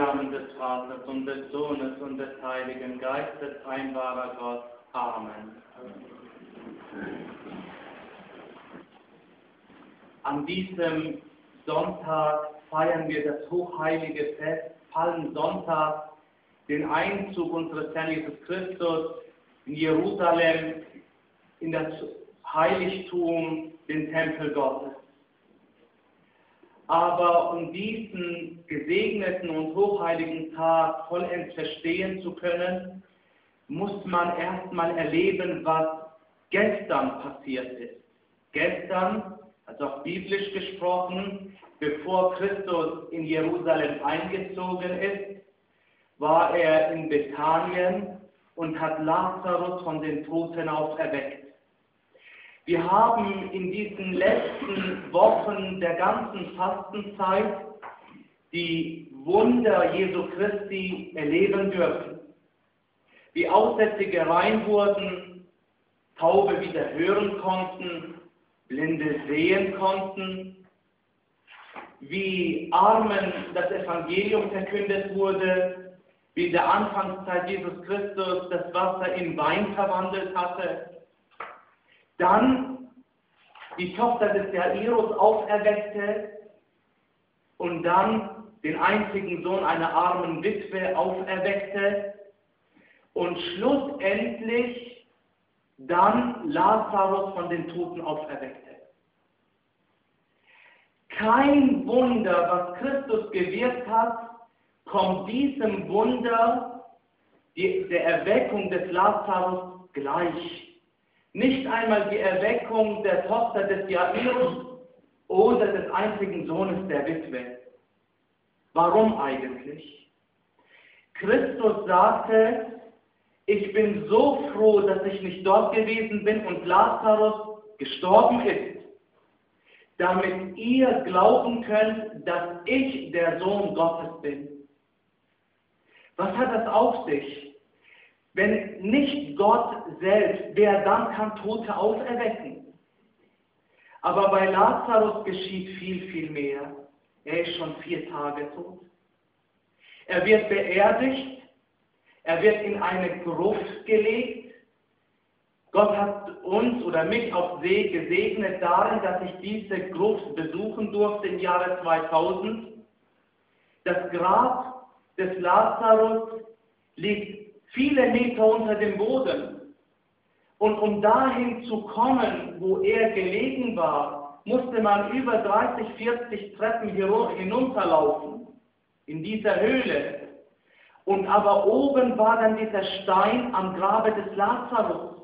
Namen des Vaters und des Sohnes und des Heiligen Geistes, ein wahrer Gott. Amen. An diesem Sonntag feiern wir das hochheilige Fest, Palmsonntag, den Einzug unseres Herrn Jesus Christus in Jerusalem, in das Heiligtum, den Tempel Gottes. Aber um diesen gesegneten und hochheiligen Tag vollends verstehen zu können, muss man erstmal erleben, was gestern passiert ist. Gestern, also auch biblisch gesprochen, bevor Christus in Jerusalem eingezogen ist, war er in Bethanien und hat Lazarus von den Toten auferweckt. Wir haben in diesen letzten Wochen der ganzen Fastenzeit die Wunder Jesu Christi erleben dürfen. Wie Aussätzige rein wurden, Taube wieder hören konnten, Blinde sehen konnten, wie Armen das Evangelium verkündet wurde, wie in der Anfangszeit Jesus Christus das Wasser in Wein verwandelt hatte. Dann die Tochter des Jairus auferweckte und dann den einzigen Sohn einer armen Witwe auferweckte und schlussendlich dann Lazarus von den Toten auferweckte. Kein Wunder, was Christus gewirkt hat, kommt diesem Wunder der Erweckung des Lazarus gleich. Nicht einmal die Erweckung der Tochter des Jairus oder des einzigen Sohnes der Witwe. Warum eigentlich? Christus sagte, ich bin so froh, dass ich nicht dort gewesen bin und Lazarus gestorben ist, damit ihr glauben könnt, dass ich der Sohn Gottes bin. Was hat das auf sich? Wenn nicht Gott selbst, wer dann kann Tote auferwecken? Aber bei Lazarus geschieht viel, viel mehr. Er ist schon 4 Tage tot. Er wird beerdigt, er wird in eine Gruft gelegt. Gott hat uns oder mich auf See gesegnet darin, dass ich diese Gruft besuchen durfte im Jahre 2000. Das Grab des Lazarus liegt viele Meter unter dem Boden. Und um dahin zu kommen, wo er gelegen war, musste man über 30, 40 Treppen hinunterlaufen, in dieser Höhle. Und aber oben war dann dieser Stein am Grabe des Lazarus.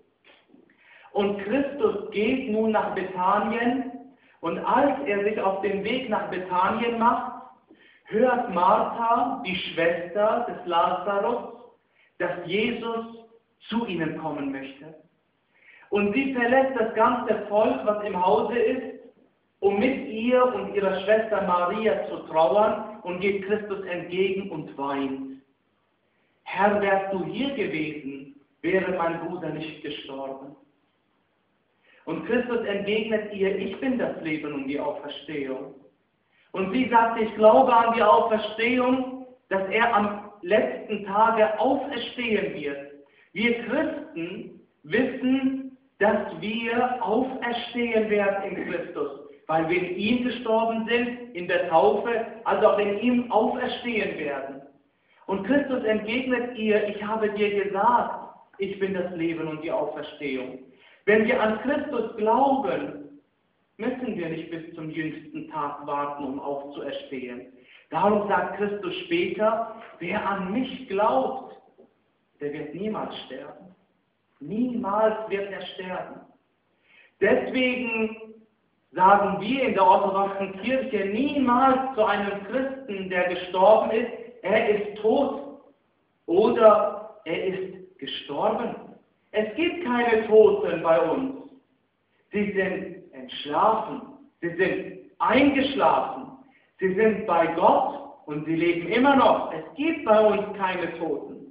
Und Christus geht nun nach Bethanien, und als er sich auf den Weg nach Bethanien macht, hört Martha, die Schwester des Lazarus, dass Jesus zu ihnen kommen möchte. Und sie verlässt das ganze Volk, was im Hause ist, um mit ihr und ihrer Schwester Maria zu trauern, und geht Christus entgegen und weint. Herr, wärst du hier gewesen, wäre mein Bruder nicht gestorben. Und Christus entgegnet ihr, ich bin das Leben und die Auferstehung. Und sie sagt, ich glaube an die Auferstehung, dass er am letzten Tage auferstehen wird. Wir Christen wissen, dass wir auferstehen werden in Christus, weil wir in ihm gestorben sind, in der Taufe, also auch in ihm auferstehen werden. Und Christus entgegnet ihr, ich habe dir gesagt, ich bin das Leben und die Auferstehung. Wenn wir an Christus glauben, müssen wir nicht bis zum jüngsten Tag warten, um aufzuerstehen. Darum sagt Christus später, wer an mich glaubt, der wird niemals sterben. Niemals wird er sterben. Deswegen sagen wir in der orthodoxen Kirche niemals zu einem Christen, der gestorben ist, er ist tot oder er ist gestorben. Es gibt keine Toten bei uns. Sie sind entschlafen, sie sind eingeschlafen. Sie sind bei Gott und sie leben immer noch. Es gibt bei uns keine Toten.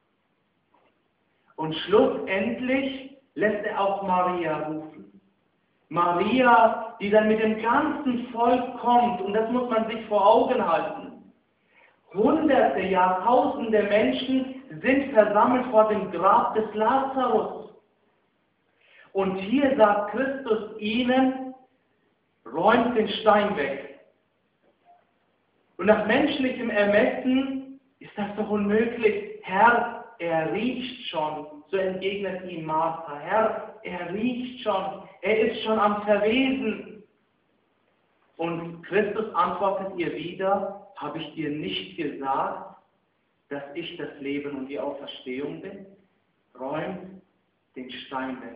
Und schlussendlich lässt er auch Maria rufen. Maria, die dann mit dem ganzen Volk kommt, und das muss man sich vor Augen halten. Hunderte, Jahrtausende Menschen sind versammelt vor dem Grab des Lazarus. Und hier sagt Christus ihnen, räumt den Stein weg. Und nach menschlichem Ermessen ist das doch unmöglich. Herr, er riecht schon, so entgegnet ihm Martha. Herr, er riecht schon, er ist schon am Verwesen. Und Christus antwortet ihr wieder, habe ich dir nicht gesagt, dass ich das Leben und die Auferstehung bin? Räumt den Stein weg.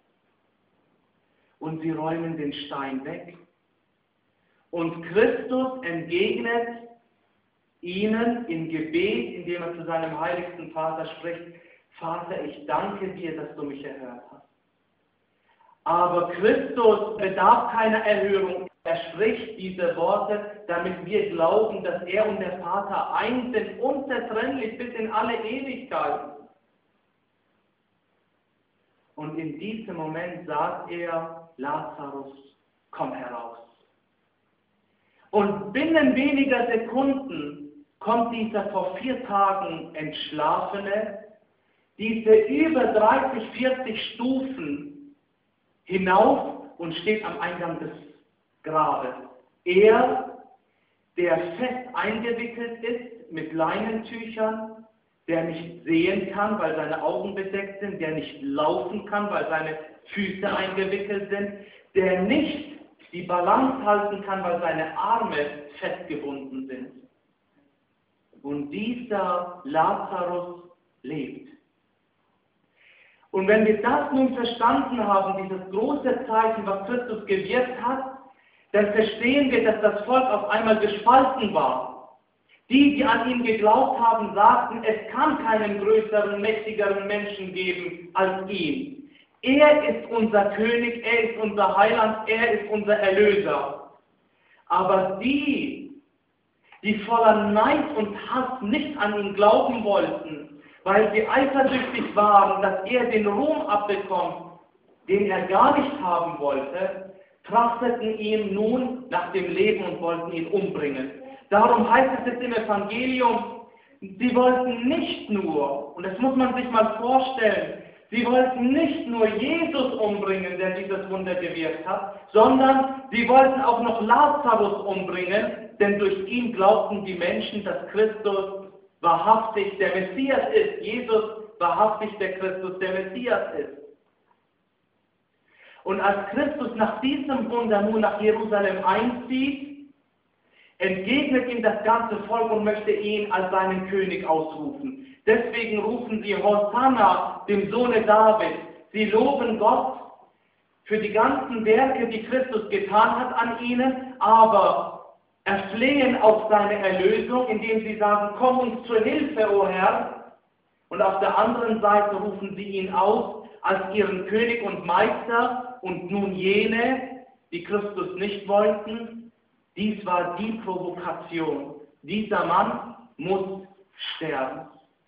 Und sie räumen den Stein weg. Und Christus entgegnet ihnen im Gebet, indem er zu seinem heiligsten Vater spricht, Vater, ich danke dir, dass du mich erhört hast. Aber Christus bedarf keiner Erhörung. Er spricht diese Worte, damit wir glauben, dass er und der Vater eins sind, unzertrennlich bis in alle Ewigkeit. Und in diesem Moment sagt er, Lazarus, komm heraus. Und binnen weniger Sekunden kommt dieser vor 4 Tagen Entschlafene, diese über 30, 40 Stufen hinauf und steht am Eingang des Grabes. Er, der fest eingewickelt ist mit Leinentüchern, der nicht sehen kann, weil seine Augen bedeckt sind, der nicht laufen kann, weil seine Füße eingewickelt sind, der nicht die Balance halten kann, weil seine Arme festgebunden sind. Und dieser Lazarus lebt. Und wenn wir das nun verstanden haben, dieses große Zeichen, was Christus gewirkt hat, dann verstehen wir, dass das Volk auf einmal gespalten war. Die an ihn geglaubt haben, sagten, es kann keinen größeren, mächtigeren Menschen geben als ihn. Er ist unser König, er ist unser Heiland, er ist unser Erlöser. Aber die voller Neid und Hass nicht an ihn glauben wollten, weil sie eifersüchtig waren, dass er den Ruhm abbekommt, den er gar nicht haben wollte, trachteten ihm nun nach dem Leben und wollten ihn umbringen. Darum heißt es jetzt im Evangelium, sie wollten nicht nur, und das muss man sich mal vorstellen, sie wollten nicht nur Jesus umbringen, der dieses Wunder gewirkt hat, sondern sie wollten auch noch Lazarus umbringen, denn durch ihn glaubten die Menschen, dass Christus wahrhaftig der Messias ist. Jesus wahrhaftig der Christus der Messias ist. Und als Christus nach diesem Wunder nun nach Jerusalem einzieht, entgegnet ihm das ganze Volk und möchte ihn als seinen König ausrufen. Deswegen rufen sie Hosanna, dem Sohne David. Sie loben Gott für die ganzen Werke, die Christus getan hat an ihnen, aber erflehen auf seine Erlösung, indem sie sagen, komm uns zur Hilfe, o Herr. Und auf der anderen Seite rufen sie ihn aus als ihren König und Meister. Und nun jene, die Christus nicht wollten, dies war die Provokation. Dieser Mann muss sterben.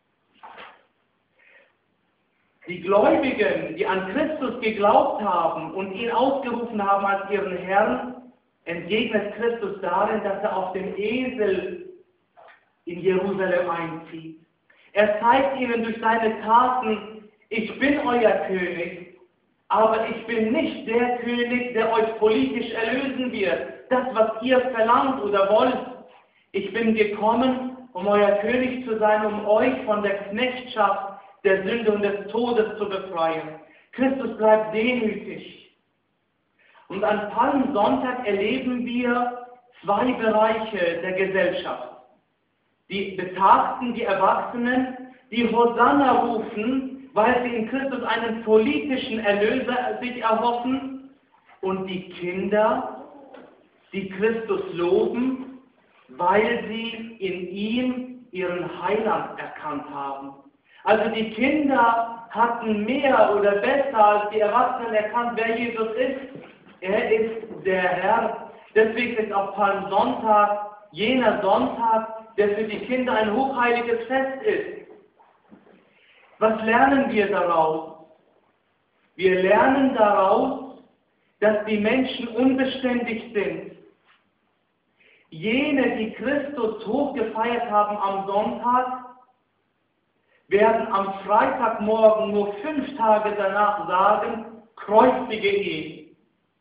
Die Gläubigen, die an Christus geglaubt haben und ihn ausgerufen haben als ihren Herrn, entgegnet Christus darin, dass er auf dem Esel in Jerusalem einzieht. Er zeigt ihnen durch seine Taten, ich bin euer König, aber ich bin nicht der König, der euch politisch erlösen wird. Das, was ihr verlangt oder wollt. Ich bin gekommen, um euer König zu sein, um euch von der Knechtschaft, der Sünde und des Todes zu befreien. Christus bleibt demütig. Und an Palmsonntag erleben wir 2 Bereiche der Gesellschaft. Die Betagten, die Erwachsenen, die Hosanna rufen, weil sie in Christus einen politischen Erlöser sich erhoffen, und die Kinder, die Christus loben, weil sie in ihm ihren Heiland erkannt haben. Also die Kinder hatten mehr oder besser als die Erwachsenen erkannt, wer Jesus ist. Er ist der Herr. Deswegen ist auch Palmsonntag jener Sonntag, der für die Kinder ein hochheiliges Fest ist. Was lernen wir daraus? Wir lernen daraus, dass die Menschen unbeständig sind. Jene, die Christus hochgefeiert haben am Sonntag, werden am Freitagmorgen nur 5 Tage danach sagen, kreuzige ihn.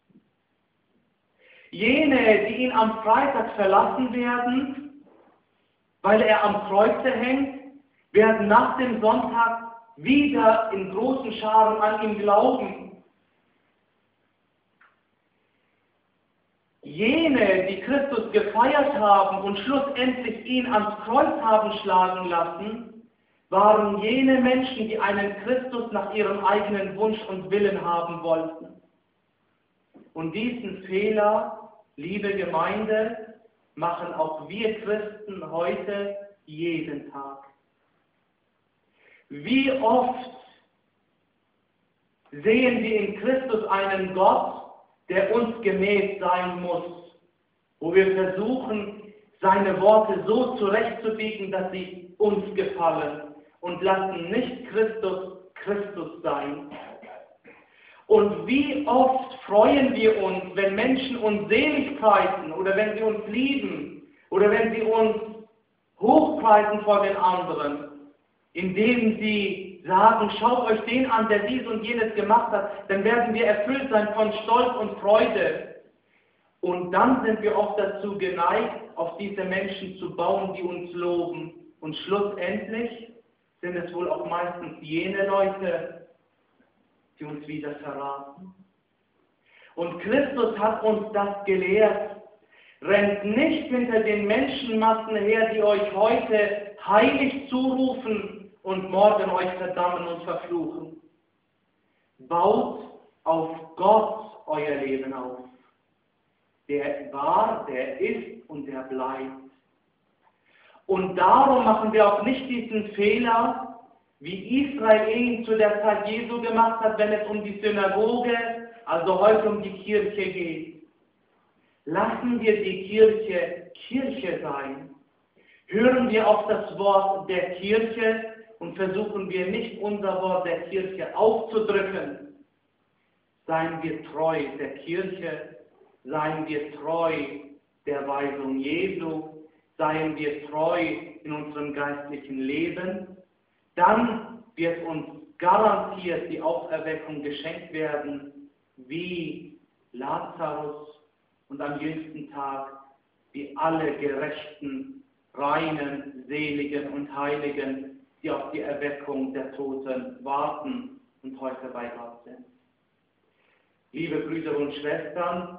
Jene, die ihn am Freitag verlassen werden, weil er am Kreuze hängt, werden nach dem Sonntag wieder in großen Scharen an ihn glauben. Jene, die Christus gefeiert haben und schlussendlich ihn ans Kreuz haben schlagen lassen, waren jene Menschen, die einen Christus nach ihrem eigenen Wunsch und Willen haben wollten. Und diesen Fehler, liebe Gemeinde, machen auch wir Christen heute jeden Tag. Wie oft sehen wir in Christus einen Gott, der uns gemäß sein muss, wo wir versuchen, seine Worte so zurechtzubiegen, dass sie uns gefallen und lassen nicht Christus Christus sein. Und wie oft freuen wir uns, wenn Menschen uns selig preisen oder wenn sie uns lieben oder wenn sie uns hochpreisen vor den anderen, indem sie sagen, schaut euch den an, der dies und jenes gemacht hat, dann werden wir erfüllt sein von Stolz und Freude. Und dann sind wir oft dazu geneigt, auf diese Menschen zu bauen, die uns loben. Und schlussendlich sind es wohl auch meistens jene Leute, die uns wieder verraten. Und Christus hat uns das gelehrt. Rennt nicht hinter den Menschenmassen her, die euch heute heilig zurufen und morgen euch verdammen und verfluchen. Baut auf Gott euer Leben auf. Der war, der ist und der bleibt. Und darum machen wir auch nicht diesen Fehler, wie Israel ihn zu der Zeit Jesu gemacht hat, wenn es um die Synagoge, also heute um die Kirche geht. Lassen wir die Kirche Kirche sein. Hören wir auf das Wort der Kirche und versuchen wir nicht unser Wort der Kirche aufzudrücken. Seien wir treu der Kirche, seien wir treu der Weisung Jesu, seien wir treu in unserem geistlichen Leben, dann wird uns garantiert die Auferweckung geschenkt werden, wie Lazarus und am jüngsten Tag wie alle Gerechten, Reinen, Seligen und Heiligen, die auf die Erweckung der Toten warten und heute bei Gott sind. Liebe Brüder und Schwestern,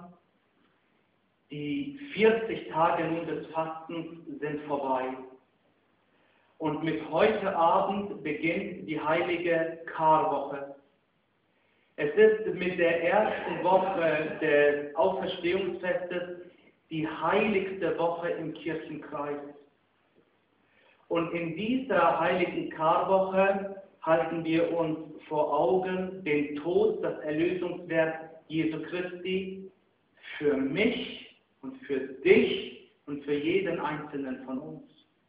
die 40 Tage nun des Fastens sind vorbei. Und mit heute Abend beginnt die heilige Karwoche. Es ist mit der ersten Woche des Auferstehungsfestes die heiligste Woche im Kirchenkreis. Und in dieser heiligen Karwoche halten wir uns vor Augen den Tod, das Erlösungswerk Jesu Christi für mich und für dich und für jeden Einzelnen von uns.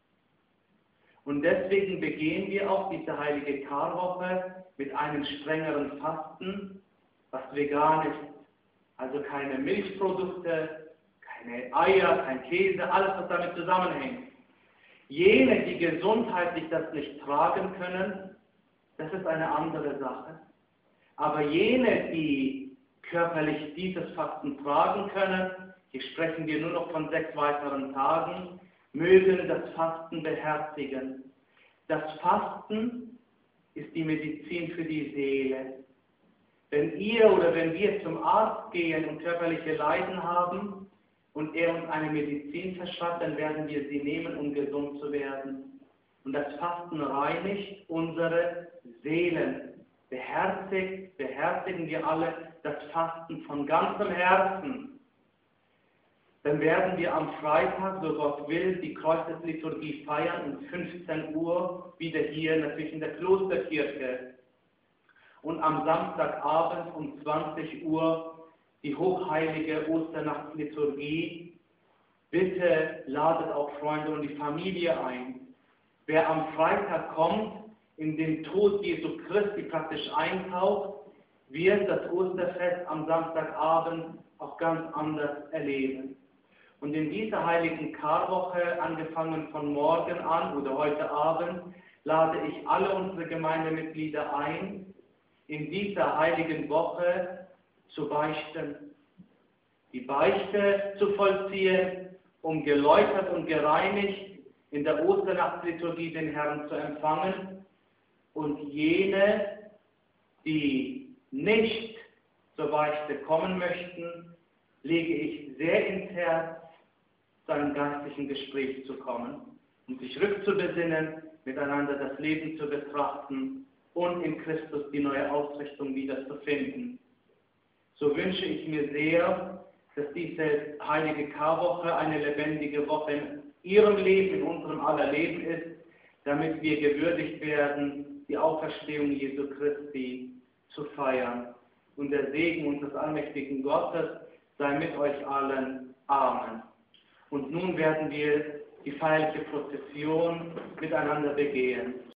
Und deswegen begehen wir auch diese heilige Karwoche mit einem strengeren Fasten, was vegan ist. Also keine Milchprodukte, keine Eier, kein Käse, alles was damit zusammenhängt. Jene, die gesundheitlich das nicht tragen können, das ist eine andere Sache. Aber jene, die körperlich dieses Fasten tragen können, hier sprechen wir nur noch von 6 weiteren Tagen, mögen das Fasten beherzigen. Das Fasten ist die Medizin für die Seele. Wenn ihr oder wenn wir zum Arzt gehen und körperliche Leiden haben und er uns eine Medizin verschreibt, dann werden wir sie nehmen, um gesund zu werden. Und das Fasten reinigt unsere Seelen. Beherzigen wir alle das Fasten von ganzem Herzen. Dann werden wir am Freitag, so Gott will, die Kreuzesliturgie feiern um 15 Uhr, wieder hier natürlich in der Klosterkirche. Und am Samstagabend um 20 Uhr die hochheilige Osternachtsliturgie. Bitte ladet auch Freunde und die Familie ein. Wer am Freitag kommt, in den Tod Jesu Christi praktisch eintaucht, wird das Osterfest am Samstagabend auch ganz anders erleben. Und in dieser heiligen Karwoche, angefangen von morgen an oder heute Abend, lade ich alle unsere Gemeindemitglieder ein, in dieser heiligen Woche zu beichten. Die Beichte zu vollziehen, um geläutert und gereinigt in der Osternachtsliturgie den Herrn zu empfangen, und jene, die nicht zur Beichte kommen möchten, lege ich sehr ins Herz, zu einem geistlichen Gespräch zu kommen und sich rückzubesinnen, miteinander das Leben zu betrachten und in Christus die neue Ausrichtung wiederzufinden. So wünsche ich mir sehr, dass diese heilige Karwoche eine lebendige Woche in Ihrem Leben, in unserem aller Leben ist, damit wir gewürdigt werden, die Auferstehung Jesu Christi zu feiern. Und der Segen unseres allmächtigen Gottes sei mit euch allen. Amen. Und nun werden wir die feierliche Prozession miteinander begehen.